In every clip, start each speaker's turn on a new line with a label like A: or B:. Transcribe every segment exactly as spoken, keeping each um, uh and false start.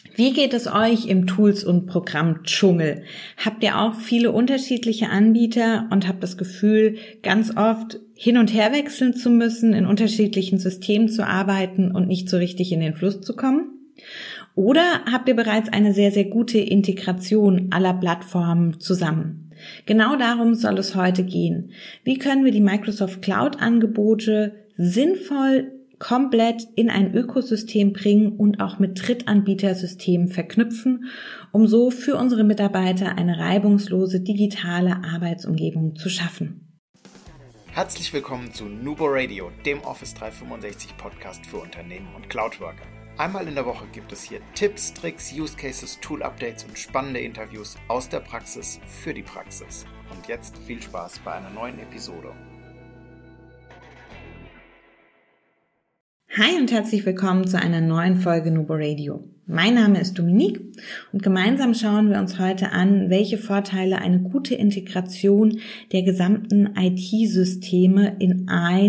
A: Wie geht es euch im Tools- und Programm-Dschungel? Habt ihr auch viele unterschiedliche Anbieter und habt das Gefühl, ganz oft hin und her wechseln zu müssen, in unterschiedlichen Systemen zu arbeiten und nicht so richtig in den Fluss zu kommen? Oder habt ihr bereits eine sehr, sehr gute Integration aller Plattformen zusammen? Genau darum soll es heute gehen. Wie können wir die Microsoft Cloud-Angebote sinnvoll komplett in ein Ökosystem bringen und auch mit Drittanbietersystemen verknüpfen, um so für unsere Mitarbeiter eine reibungslose digitale Arbeitsumgebung zu schaffen.
B: Herzlich willkommen zu Nubo Radio, dem Office dreihundertfünfundsechzig Podcast für Unternehmen und Cloudworker. Einmal in der Woche gibt es hier Tipps, Tricks, Use Cases, Tool-Updates und spannende Interviews aus der Praxis für die Praxis. Und jetzt viel Spaß bei einer neuen Episode.
A: Hi und herzlich willkommen zu einer neuen Folge Nubo Radio. Mein Name ist Dominique und gemeinsam schauen wir uns heute an, welche Vorteile eine gute Integration der gesamten I T-Systeme in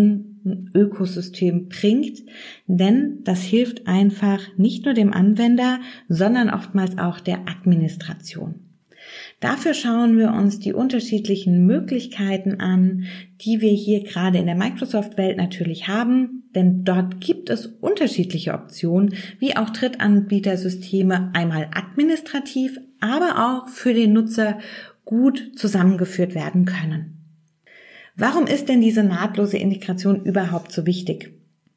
A: ein Ökosystem bringt, denn das hilft einfach nicht nur dem Anwender, sondern oftmals auch der Administration. Dafür schauen wir uns die unterschiedlichen Möglichkeiten an, die wir hier gerade in der Microsoft-Welt natürlich haben, denn dort gibt es unterschiedliche Optionen, wie auch Drittanbietersysteme einmal administrativ, aber auch für den Nutzer gut zusammengeführt werden können. Warum ist denn diese nahtlose Integration überhaupt so wichtig?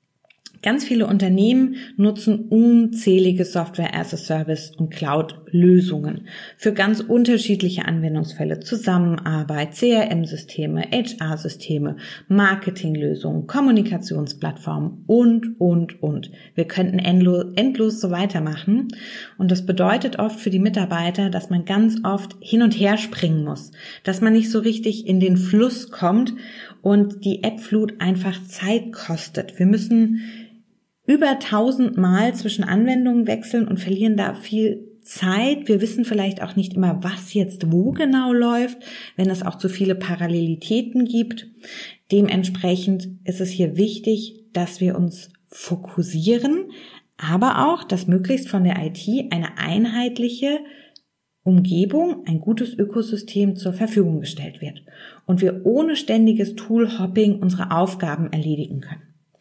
A: Ganz viele Unternehmen nutzen unzählige Software-as-a-Service und Cloud-Lösungen für ganz unterschiedliche Anwendungsfälle, Zusammenarbeit, C R M-Systeme, H R-Systeme, Marketinglösungen, Kommunikationsplattformen und, und, und. Wir könnten endlos, endlos so weitermachen und das bedeutet oft für die Mitarbeiter, dass man ganz oft hin und her springen muss, dass man nicht so richtig in den Fluss kommt und die App-Flut einfach Zeit kostet. Wir müssen über tausend Mal zwischen Anwendungen wechseln und verlieren da viel Zeit. Wir wissen vielleicht auch nicht immer, was jetzt wo genau läuft, wenn es auch zu viele Parallelitäten gibt. Dementsprechend ist es hier wichtig, dass wir uns fokussieren, aber auch, dass möglichst von der I T eine einheitliche Umgebung, ein gutes Ökosystem zur Verfügung gestellt wird und wir ohne ständiges Tool-Hopping unsere Aufgaben erledigen können.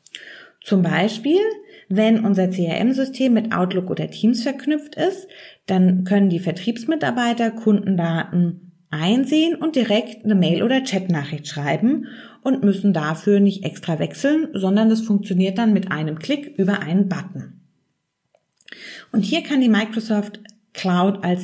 A: Zum Beispiel, wenn unser C R M-System mit Outlook oder Teams verknüpft ist, dann können die Vertriebsmitarbeiter Kundendaten einsehen und direkt eine Mail- oder Chatnachricht schreiben und müssen dafür nicht extra wechseln, sondern das funktioniert dann mit einem Klick über einen Button. Und hier kann die Microsoft Cloud als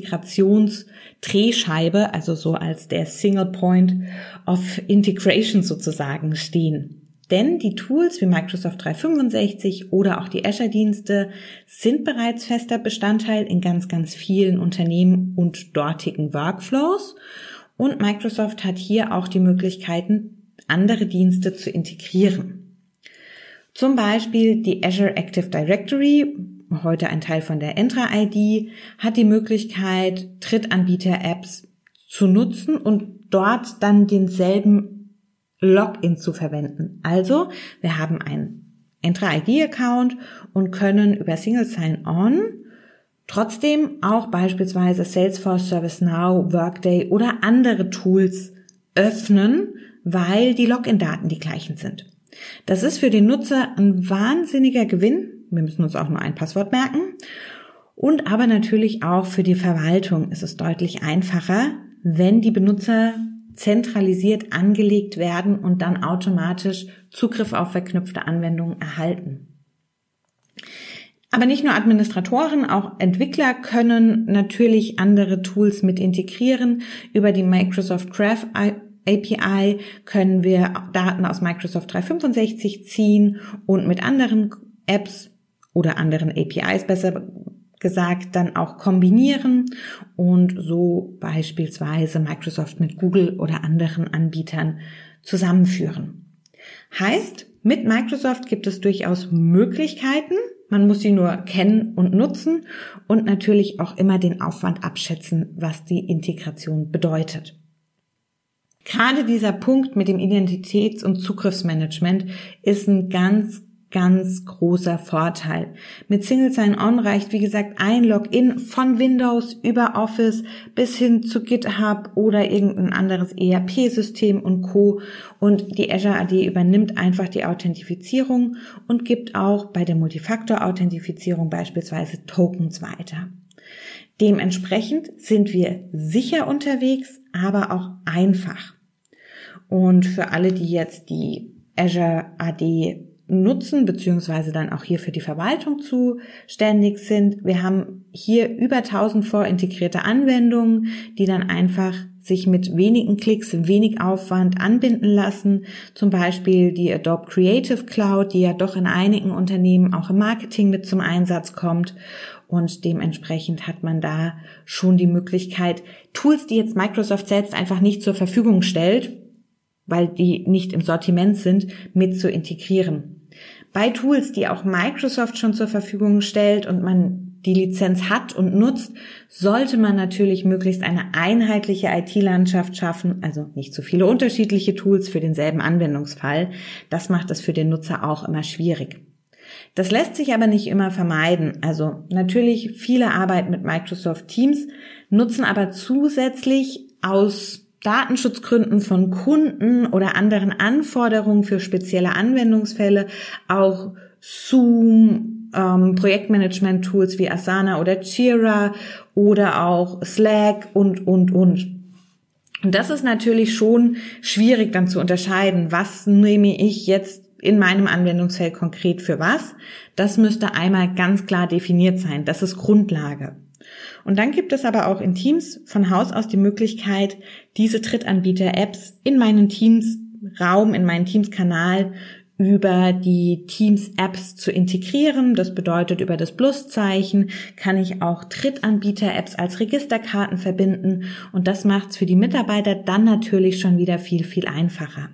A: Integrationsdrehscheibe, also so als der Single Point of Integration sozusagen stehen. Denn die Tools wie Microsoft dreihundertfünfundsechzig oder auch die Azure-Dienste sind bereits fester Bestandteil in ganz, ganz vielen Unternehmen und dortigen Workflows. Und Microsoft hat hier auch die Möglichkeiten, andere Dienste zu integrieren. Zum Beispiel die Azure Active Directory, heute ein Teil von der Entra I D, hat die Möglichkeit, Drittanbieter-Apps zu nutzen und dort dann denselben Login zu verwenden. Also, wir haben einen Entra I D-Account und können über Single Sign-On trotzdem auch beispielsweise Salesforce, ServiceNow, Workday oder andere Tools öffnen, weil die Login-Daten die gleichen sind. Das ist für den Nutzer ein wahnsinniger Gewinn. Wir müssen uns auch nur ein Passwort merken. Und aber natürlich auch für die Verwaltung ist es deutlich einfacher, wenn die Benutzer zentralisiert angelegt werden und dann automatisch Zugriff auf verknüpfte Anwendungen erhalten. Aber nicht nur Administratoren, auch Entwickler können natürlich andere Tools mit integrieren. Über die Microsoft Graph A P I können wir Daten aus Microsoft dreihundertfünfundsechzig ziehen und mit anderen Apps oder anderen A P Is besser gesagt dann auch kombinieren und so beispielsweise Microsoft mit Google oder anderen Anbietern zusammenführen. Heißt, mit Microsoft gibt es durchaus Möglichkeiten, man muss sie nur kennen und nutzen und natürlich auch immer den Aufwand abschätzen, was die Integration bedeutet. Gerade dieser Punkt mit dem Identitäts- und Zugriffsmanagement ist ein ganz ganz großer Vorteil. Mit Single Sign-On reicht, wie gesagt, ein Login von Windows über Office bis hin zu GitHub oder irgendein anderes E R P-System und Co. Und die Azure A D übernimmt einfach die Authentifizierung und gibt auch bei der Multifaktor-Authentifizierung beispielsweise Tokens weiter. Dementsprechend sind wir sicher unterwegs, aber auch einfach. Und für alle, die jetzt die Azure A D nutzen, beziehungsweise dann auch hier für die Verwaltung zuständig sind. Wir haben hier über tausend vorintegrierte Anwendungen, die dann einfach sich mit wenigen Klicks, wenig Aufwand anbinden lassen. Zum Beispiel die Adobe Creative Cloud, die ja doch in einigen Unternehmen auch im Marketing mit zum Einsatz kommt. Und dementsprechend hat man da schon die Möglichkeit, Tools, die jetzt Microsoft selbst einfach nicht zur Verfügung stellt, weil die nicht im Sortiment sind, mit zu integrieren. Bei Tools, die auch Microsoft schon zur Verfügung stellt und man die Lizenz hat und nutzt, sollte man natürlich möglichst eine einheitliche I T-Landschaft schaffen, also nicht so viele unterschiedliche Tools für denselben Anwendungsfall. Das macht es für den Nutzer auch immer schwierig. Das lässt sich aber nicht immer vermeiden. Also natürlich viele arbeiten mit Microsoft Teams, nutzen aber zusätzlich aus Datenschutzgründen von Kunden oder anderen Anforderungen für spezielle Anwendungsfälle auch Zoom, ähm, Projektmanagement-Tools wie Asana oder Jira oder auch Slack und, und, und. Und das ist natürlich schon schwierig dann zu unterscheiden, was nehme ich jetzt in meinem Anwendungsfeld konkret für was. Das müsste einmal ganz klar definiert sein. Das ist Grundlage. Und dann gibt es aber auch in Teams von Haus aus die Möglichkeit, diese Drittanbieter-Apps in meinen Teams-Raum, in meinen Teams-Kanal über die Teams-Apps zu integrieren. Das bedeutet, über das Pluszeichen kann ich auch Drittanbieter-Apps als Registerkarten verbinden und das macht es für die Mitarbeiter dann natürlich schon wieder viel, viel einfacher.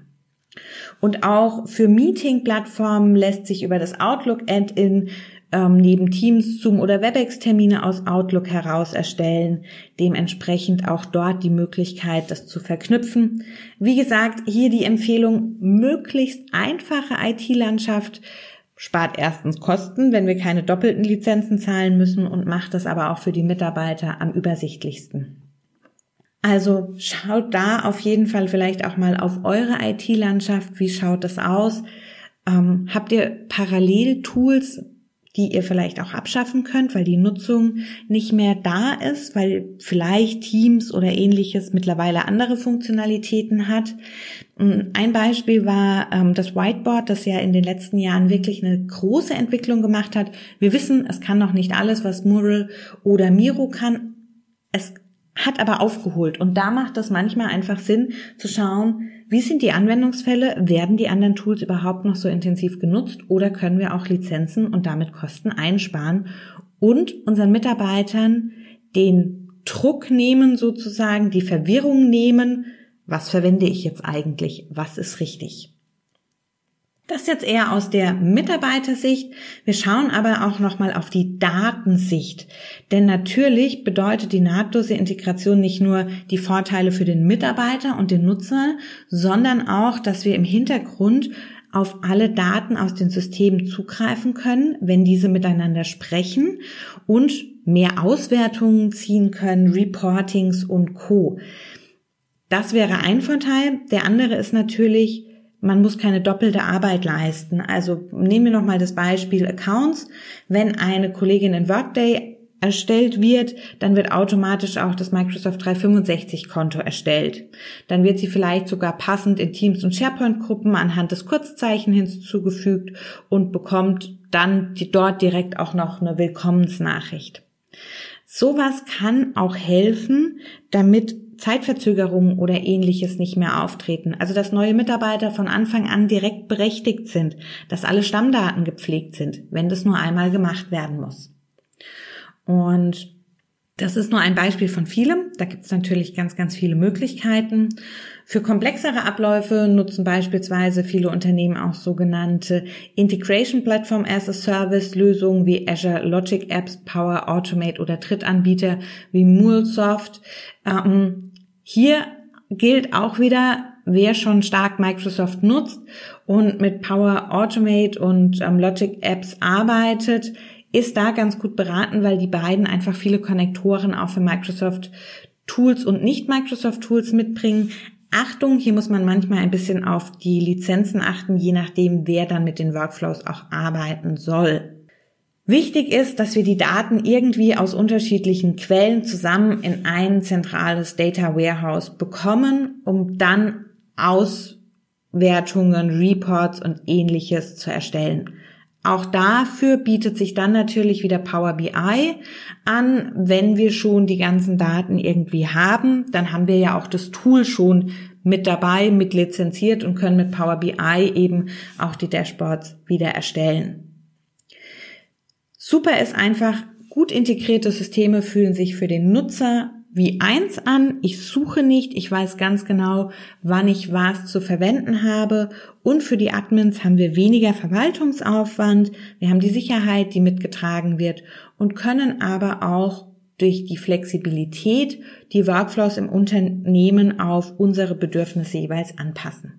A: Und auch für Meeting-Plattformen lässt sich über das Outlook-Add-in ähm, neben Teams, Zoom oder WebEx-Termine aus Outlook heraus erstellen. Dementsprechend auch dort die Möglichkeit, das zu verknüpfen. Wie gesagt, hier die Empfehlung, möglichst einfache I T-Landschaft, spart erstens Kosten, wenn wir keine doppelten Lizenzen zahlen müssen und macht das aber auch für die Mitarbeiter am übersichtlichsten. Also schaut da auf jeden Fall vielleicht auch mal auf eure I T-Landschaft. Wie schaut das aus? Ähm, habt ihr Parallel-Tools, die ihr vielleicht auch abschaffen könnt, weil die Nutzung nicht mehr da ist, weil vielleicht Teams oder ähnliches mittlerweile andere Funktionalitäten hat? Ein Beispiel war ähm, das Whiteboard, das ja in den letzten Jahren wirklich eine große Entwicklung gemacht hat. Wir wissen, es kann noch nicht alles, was Mural oder Miro kann. Es hat aber aufgeholt und da macht es manchmal einfach Sinn zu schauen, wie sind die Anwendungsfälle, werden die anderen Tools überhaupt noch so intensiv genutzt oder können wir auch Lizenzen und damit Kosten einsparen und unseren Mitarbeitern den Druck nehmen sozusagen, die Verwirrung nehmen, was verwende ich jetzt eigentlich, was ist richtig. Das jetzt eher aus der Mitarbeitersicht. Wir schauen aber auch nochmal auf die Datensicht. Denn natürlich bedeutet die nahtlose Integration nicht nur die Vorteile für den Mitarbeiter und den Nutzer, sondern auch, dass wir im Hintergrund auf alle Daten aus den Systemen zugreifen können, wenn diese miteinander sprechen und mehr Auswertungen ziehen können, Reportings und Co. Das wäre ein Vorteil. Der andere ist natürlich, man muss keine doppelte Arbeit leisten. Also nehmen wir nochmal das Beispiel Accounts. Wenn eine Kollegin in Workday erstellt wird, dann wird automatisch auch das Microsoft dreihundertfünfundsechzig Konto erstellt. Dann wird sie vielleicht sogar passend in Teams- und SharePoint-Gruppen anhand des Kurzzeichen hinzugefügt und bekommt dann dort direkt auch noch eine Willkommensnachricht. Sowas kann auch helfen, damit Zeitverzögerungen oder ähnliches nicht mehr auftreten. Also dass neue Mitarbeiter von Anfang an direkt berechtigt sind, dass alle Stammdaten gepflegt sind, wenn das nur einmal gemacht werden muss. Und das ist nur ein Beispiel von vielem. Da gibt es natürlich ganz, ganz viele Möglichkeiten. Für komplexere Abläufe nutzen beispielsweise viele Unternehmen auch sogenannte Integration Platform as a Service Lösungen wie Azure Logic Apps, Power Automate oder Drittanbieter wie MuleSoft. Ähm, hier gilt auch wieder, wer schon stark Microsoft nutzt und mit Power Automate und ähm, Logic Apps arbeitet, ist da ganz gut beraten, weil die beiden einfach viele Konnektoren auch für Microsoft Tools und Nicht-Microsoft Tools mitbringen. Achtung, hier muss man manchmal ein bisschen auf die Lizenzen achten, je nachdem, wer dann mit den Workflows auch arbeiten soll. Wichtig ist, dass wir die Daten irgendwie aus unterschiedlichen Quellen zusammen in ein zentrales Data Warehouse bekommen, um dann Auswertungen, Reports und Ähnliches zu erstellen. Auch dafür bietet sich dann natürlich wieder Power B I an. Wenn wir schon die ganzen Daten irgendwie haben, dann haben wir ja auch das Tool schon mit dabei, mit lizenziert und können mit Power B I eben auch die Dashboards wieder erstellen. Super ist einfach, gut integrierte Systeme fühlen sich für den Nutzer wie eins an. Ich suche nicht, ich weiß ganz genau, wann ich was zu verwenden habe. Und für die Admins haben wir weniger Verwaltungsaufwand. Wir haben die Sicherheit, die mitgetragen wird und können aber auch durch die Flexibilität die Workflows im Unternehmen auf unsere Bedürfnisse jeweils anpassen.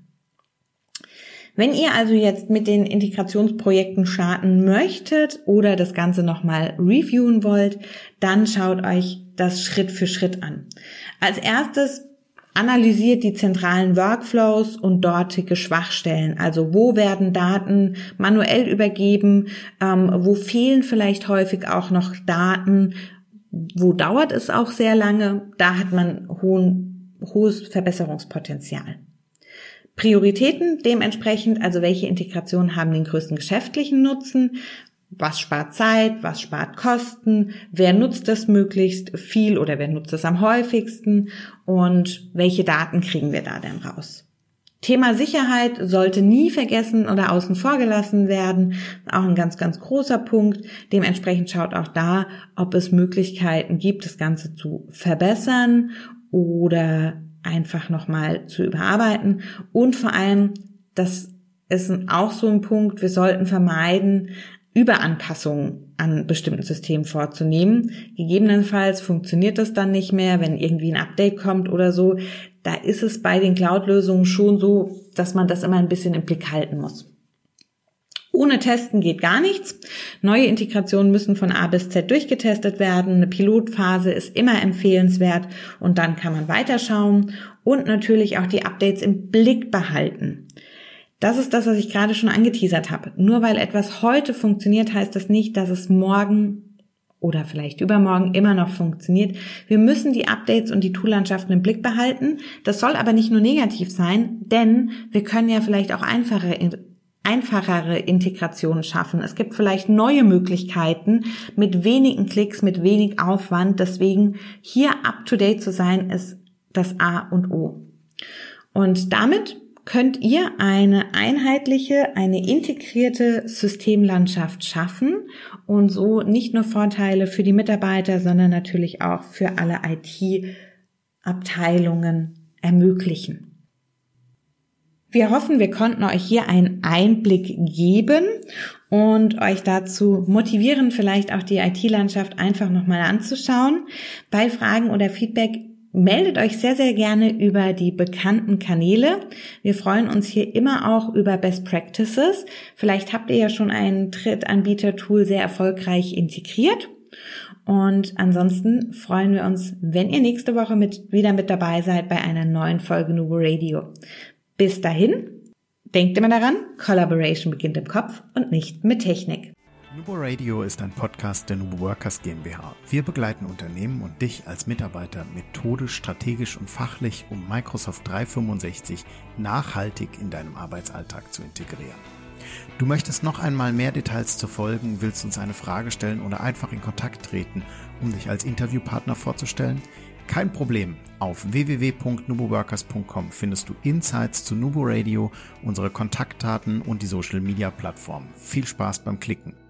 A: Wenn ihr also jetzt mit den Integrationsprojekten starten möchtet oder das Ganze nochmal reviewen wollt, dann schaut euch das Schritt für Schritt an. Als erstes analysiert die zentralen Workflows und dortige Schwachstellen. Also wo werden Daten manuell übergeben, ähm, wo fehlen vielleicht häufig auch noch Daten, wo dauert es auch sehr lange, da hat man hohen, hohes Verbesserungspotenzial. Prioritäten dementsprechend, also welche Integrationen haben den größten geschäftlichen Nutzen, was spart Zeit, was spart Kosten, wer nutzt das möglichst viel oder wer nutzt es am häufigsten und welche Daten kriegen wir da denn raus. Thema Sicherheit sollte nie vergessen oder außen vor gelassen werden, auch ein ganz, ganz großer Punkt. Dementsprechend schaut auch da, ob es Möglichkeiten gibt, das Ganze zu verbessern oder einfach nochmal zu überarbeiten. Und vor allem, das ist auch so ein Punkt, wir sollten vermeiden, Überanpassungen an bestimmten Systemen vorzunehmen. Gegebenenfalls funktioniert das dann nicht mehr, wenn irgendwie ein Update kommt oder so. Da ist es bei den Cloud-Lösungen schon so, dass man das immer ein bisschen im Blick halten muss. Ohne Testen geht gar nichts. Neue Integrationen müssen von A bis Z durchgetestet werden. Eine Pilotphase ist immer empfehlenswert und dann kann man weiterschauen und natürlich auch die Updates im Blick behalten. Das ist das, was ich gerade schon angeteasert habe. Nur weil etwas heute funktioniert, heißt das nicht, dass es morgen oder vielleicht übermorgen immer noch funktioniert. Wir müssen die Updates und die Toollandschaften im Blick behalten. Das soll aber nicht nur negativ sein, denn wir können ja vielleicht auch einfache einfachere Integrationen schaffen. Es gibt vielleicht neue Möglichkeiten mit wenigen Klicks, mit wenig Aufwand. Deswegen hier up-to-date zu sein, ist das A und O. Und damit könnt ihr eine einheitliche, eine integrierte Systemlandschaft schaffen und so nicht nur Vorteile für die Mitarbeiter, sondern natürlich auch für alle I T-Abteilungen ermöglichen. Wir hoffen, wir konnten euch hier einen Einblick geben und euch dazu motivieren, vielleicht auch die I T-Landschaft einfach nochmal anzuschauen. Bei Fragen oder Feedback meldet euch sehr, sehr gerne über die bekannten Kanäle. Wir freuen uns hier immer auch über Best Practices. Vielleicht habt ihr ja schon ein Drittanbieter-Tool sehr erfolgreich integriert. Und ansonsten freuen wir uns, wenn ihr nächste Woche mit, wieder mit dabei seid bei einer neuen Folge Nubo Radio. Bis dahin, denkt immer daran, Collaboration beginnt im Kopf und nicht mit Technik.
B: Nubo Radio ist ein Podcast der Nubo Workers GmbH. Wir begleiten Unternehmen und dich als Mitarbeiter methodisch, strategisch und fachlich, um Microsoft dreihundertfünfundsechzig nachhaltig in deinem Arbeitsalltag zu integrieren. Du möchtest noch einmal mehr Details zu Folgen, willst uns eine Frage stellen oder einfach in Kontakt treten, um dich als Interviewpartner vorzustellen? Kein Problem. Auf w w w punkt nubo workers punkt com findest du Insights zu Nubo Radio, unsere Kontaktdaten und die Social Media Plattform. Viel Spaß beim Klicken.